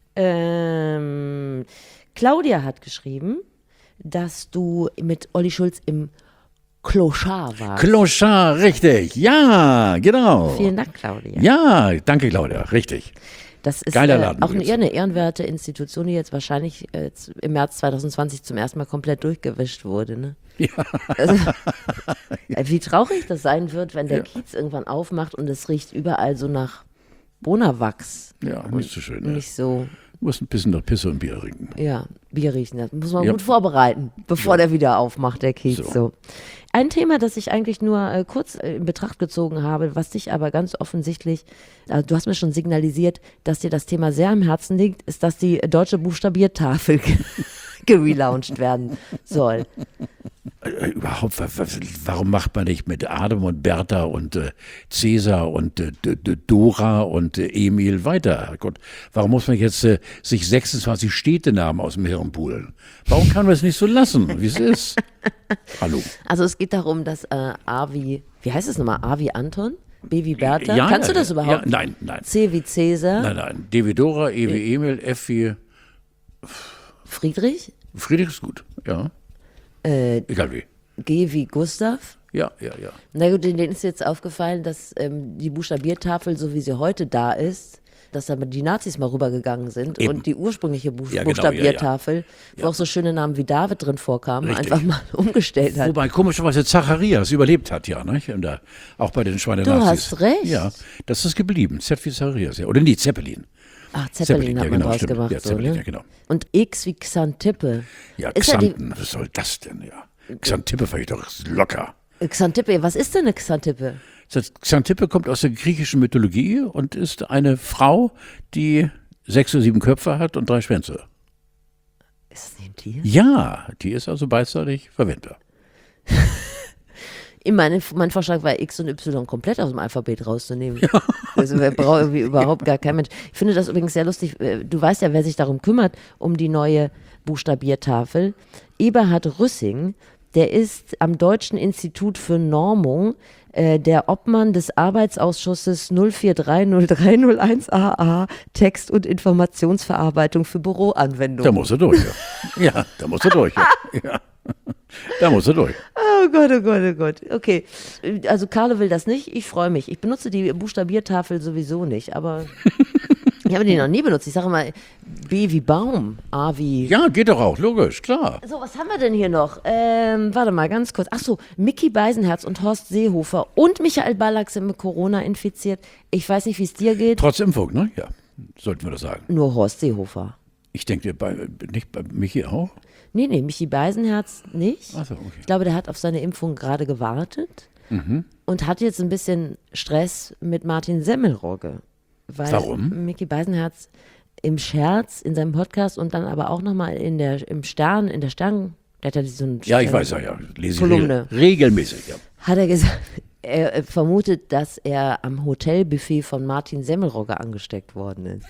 Claudia hat geschrieben, dass du mit Olli Schulz im Clochard warst. Clochard, richtig. Ja, genau. Vielen Dank, Claudia. Ja, danke, Claudia. Richtig. Das ist Geiler Laden auch übrigens. eine ehrenwerte Institution, die jetzt wahrscheinlich im März 2020 zum ersten Mal komplett durchgewischt wurde. Ne? Ja. Also, wie traurig das sein wird, wenn der Kiez irgendwann aufmacht und es riecht überall so nach Bonawachs. Ja, nicht so schön. Ne? Nicht so, Muss ein bisschen nach Pisse und Bier trinken. ja, Bier riechen. Das muss man Ja. gut vorbereiten, bevor der wieder aufmacht, der Kiez. So. So. Ein Thema, das ich eigentlich nur kurz in Betracht gezogen habe, was dich aber ganz offensichtlich, du hast mir schon signalisiert, dass dir das Thema sehr am Herzen liegt, ist, dass die deutsche Buchstabiertafel gelauncht werden soll. Überhaupt, warum macht man nicht mit Adam und Bertha und Cäsar und Dora und Emil weiter? Gott, warum muss man jetzt sich 26 Städtenamen aus dem Hirn poolen? Warum kann man es nicht so lassen, wie es ist? Hallo. Also es geht darum, dass A wie heißt es nochmal? A wie Anton? B wie Bertha? Ja, Kannst du ja, das überhaupt? Ja, nein. C wie Cäsar? Nein. D wie Dora, E wie Emil, F wie Friedrich? Friedrich ist gut, ja. Egal wie. G wie Gustav? Ja. Na gut, denen ist jetzt aufgefallen, dass die Buchstabiertafel, so wie sie heute da ist, dass da die Nazis mal rübergegangen sind Eben. und die ursprüngliche Ja, genau, Buchstabiertafel, wo auch so schöne Namen wie David drin vorkamen, Richtig. einfach mal umgestellt hat. Wobei komischerweise Zacharias überlebt hat, ja, nicht? Und da, auch bei den Schweinenazis. Du hast recht. Ja, das ist geblieben. Z wie Zacharias, ja. Oder nee, Zeppelin. Ach, Zeppelin hat ja, man genau, draus stimmt. gemacht. Ja, So, Zeppelin, ne? ja, genau. Und X wie Xantippe. Ja, Ist ja die- Xanten, was soll das denn, ja? Xantippe fand ich doch locker. Xantippe, was ist denn eine Xantippe? Xanthippe kommt aus der griechischen Mythologie und ist eine Frau, die 6 oder 7 Köpfe hat und 3 Schwänze. Ist das nicht ein Tier? Ja, die ist also beidseitig verwendbar. Mein Vorschlag war, X und Y komplett aus dem Alphabet rauszunehmen. Ja. Also wir brauchen irgendwie überhaupt gar kein Mensch. Ich finde das übrigens sehr lustig. Du weißt ja, wer sich darum kümmert, um die neue Buchstabiertafel. Eberhard Rüssing, der ist am Deutschen Institut für Normung der Obmann des Arbeitsausschusses 0430301AA Text- und Informationsverarbeitung für Büroanwendungen. Da muss er durch, ja. Ja, da muss er durch, ja. Da muss er durch. Oh Gott, oh Gott, oh Gott. Okay, also Carlo will das nicht, ich freue mich. Ich benutze die Buchstabiertafel sowieso nicht, aber ich habe die noch nie benutzt. Ich sage immer B wie Baum, A wie... Ja, geht doch auch, logisch, klar. So, was haben wir denn hier noch? Warte mal, ganz kurz. Achso, Micky Beisenherz und Horst Seehofer und Michael Ballack sind mit Corona infiziert. Ich weiß nicht, wie es dir geht. Trotz Impfung, ne? Ja, sollten wir das sagen. Nur Horst Seehofer. Ich denke, nicht bei Michi auch? Nee, Michi Beisenherz nicht. Ach so, okay. Ich glaube, der hat auf seine Impfung gerade gewartet und hat jetzt ein bisschen Stress mit Martin Semmelrogge. Weil Warum? Micky Beisenherz im Scherz in seinem Podcast und dann aber auch nochmal im Stern, der hat ja so ein Ja, ich weiß ja. Lese Kolumne. ich regelmäßig, ja. Hat er gesagt, er vermutet, dass er am Hotelbuffet von Martin Semmelrogge angesteckt worden ist.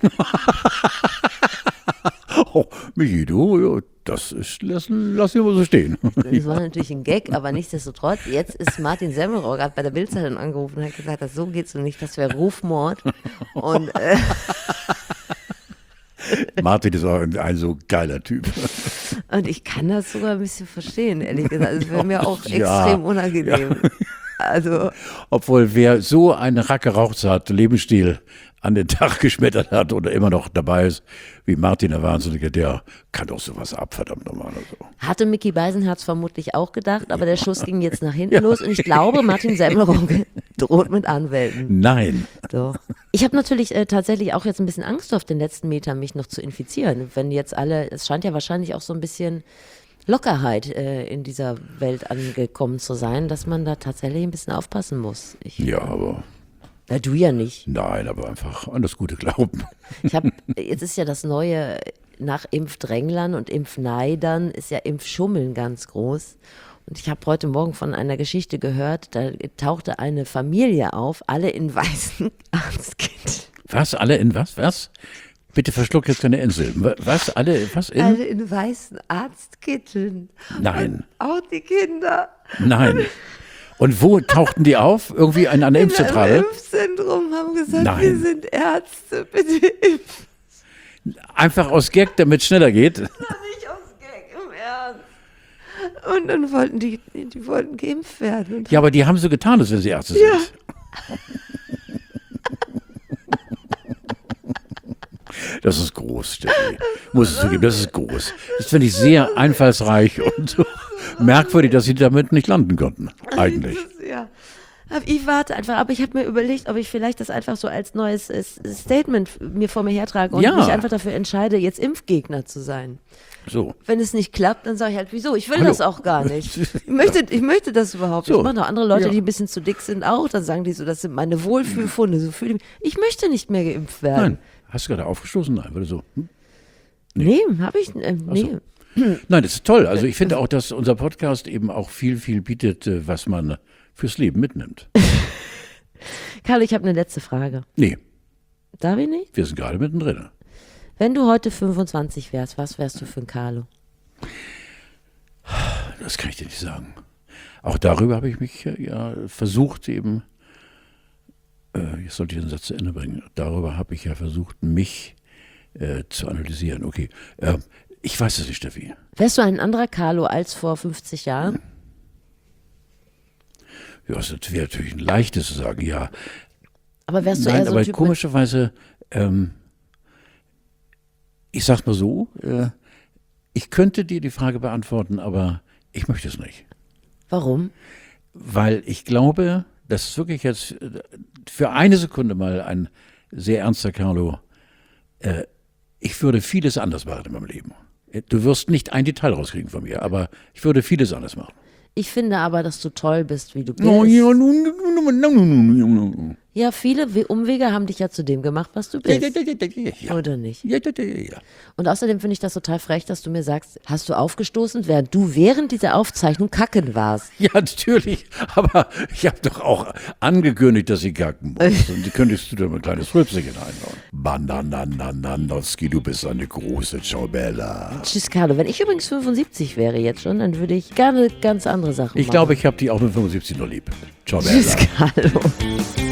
Oh, Michi, du, das ist, lass ihn mal so stehen. Das war natürlich ein Gag, aber nichtsdestotrotz, jetzt ist Martin Semmelrogge, hat bei der Bildzeitung angerufen und hat gesagt, so geht's so nicht, das wäre Rufmord. Und Martin ist auch ein so geiler Typ. Und ich kann das sogar ein bisschen verstehen, ehrlich gesagt. Es wäre mir auch Ja. extrem unangenehm. Ja. Also, Obwohl, wer so einen rackerauchzart Lebensstil an den Tag geschmettert hat oder immer noch dabei ist, wie Martin der Wahnsinnige, der kann doch sowas ab, verdammt nochmal. Also. hatte Micky Beisenherz vermutlich auch gedacht, aber der Schuss ging jetzt nach hinten los und ich glaube, Martin Semmelrogge droht mit Anwälten. Nein. So. Ich habe natürlich tatsächlich auch jetzt ein bisschen Angst auf den letzten Metern, mich noch zu infizieren. Wenn jetzt es scheint ja wahrscheinlich auch so ein bisschen Lockerheit in dieser Welt angekommen zu sein, dass man da tatsächlich ein bisschen aufpassen muss. Ja, aber Na, du ja nicht. nein, aber einfach an das gute Glauben. Jetzt ist ja das Neue, nach Impfdränglern und Impfneidern ist ja Impfschummeln ganz groß. Und ich habe heute Morgen von einer Geschichte gehört, da tauchte eine Familie auf, alle in weißen Arztkitteln. Was? Alle in was? Was? Bitte verschluck jetzt keine Insel. Was? Was in? Alle in weißen Arztkitteln. Nein. Und auch die Kinder. Nein. Und wo tauchten die auf? Irgendwie an einer Impfzentrale? Im Impfzentrum haben gesagt, Nein. wir sind Ärzte, bitte impfen. Einfach aus Gag, damit es schneller geht. Nicht aus Gag, im Ernst. Und dann wollten die wollten geimpft werden. Und Ja, aber die haben so getan, als wenn sie Ärzte sind. Ja. Das ist groß, Steffi. Muss es zugeben, das ist groß. Das finde ich sehr einfallsreich und so merkwürdig, dass sie damit nicht landen konnten, eigentlich. Ja. Aber ich warte einfach, aber ich habe mir überlegt, ob ich vielleicht das einfach so als neues Statement mir vor mir hertrage und Ja. mich einfach dafür entscheide, jetzt Impfgegner zu sein. So. Wenn es nicht klappt, dann sage ich halt, wieso? Ich will Hallo. das auch gar nicht. Ich möchte das überhaupt nicht. So. Ich mache noch andere Leute, Ja. die ein bisschen zu dick sind auch, dann sagen die so, das sind meine Wohlfühlfunde. So fühle ich möchte nicht mehr geimpft werden. Nein. Hast du gerade aufgestoßen? Nein, würde so. Nee, habe ich, nee. Nein, das ist toll. Also ich finde auch, dass unser Podcast eben auch viel bietet, was man fürs Leben mitnimmt. Carlo, ich habe eine letzte Frage. Nee, Darf ich nicht? wir sind gerade mittendrin. Wenn du heute 25 wärst, was wärst du für ein Carlo? Das kann ich dir nicht sagen. Auch darüber habe ich mich ja versucht eben, jetzt sollte ich den Satz zu Ende bringen, darüber habe ich ja versucht, mich zu analysieren. Okay, ich weiß es nicht, Steffi. Wärst du ein anderer Carlo als vor 50 Jahren? Ja, es wäre natürlich ein leichtes zu sagen, ja. Aber wärst du Nein, eher so ein aber Typ komischerweise, ich sag's mal so, ich könnte dir die Frage beantworten, aber ich möchte es nicht. Warum? Weil ich glaube, das ist wirklich jetzt für eine Sekunde mal ein sehr ernster Carlo. Ich würde vieles anders machen in meinem Leben. Du wirst nicht ein Detail rauskriegen von mir, aber ich würde vieles anders machen. Ich finde aber, dass du toll bist, wie du bist. Ja, viele Umwege haben dich ja zu dem gemacht, was du bist. Ja. Oder nicht? Ja. Und außerdem finde ich das total frech, dass du mir sagst, hast du aufgestoßen, während du während dieser Aufzeichnung kacken warst. Ja, natürlich. Aber ich habe doch auch angekündigt, dass ich kacken muss. Und die könntest du da ein kleines Rülpsingen einbauen. Bananananowski, du bist eine große Ciao Bella. Tschüss, Carlo. Wenn ich übrigens 75 wäre jetzt schon, dann würde ich gerne ganz andere Sachen machen. Ich glaube, ich habe die auch mit 75 noch lieb. Ciao Bella. Tschüss, Carlo.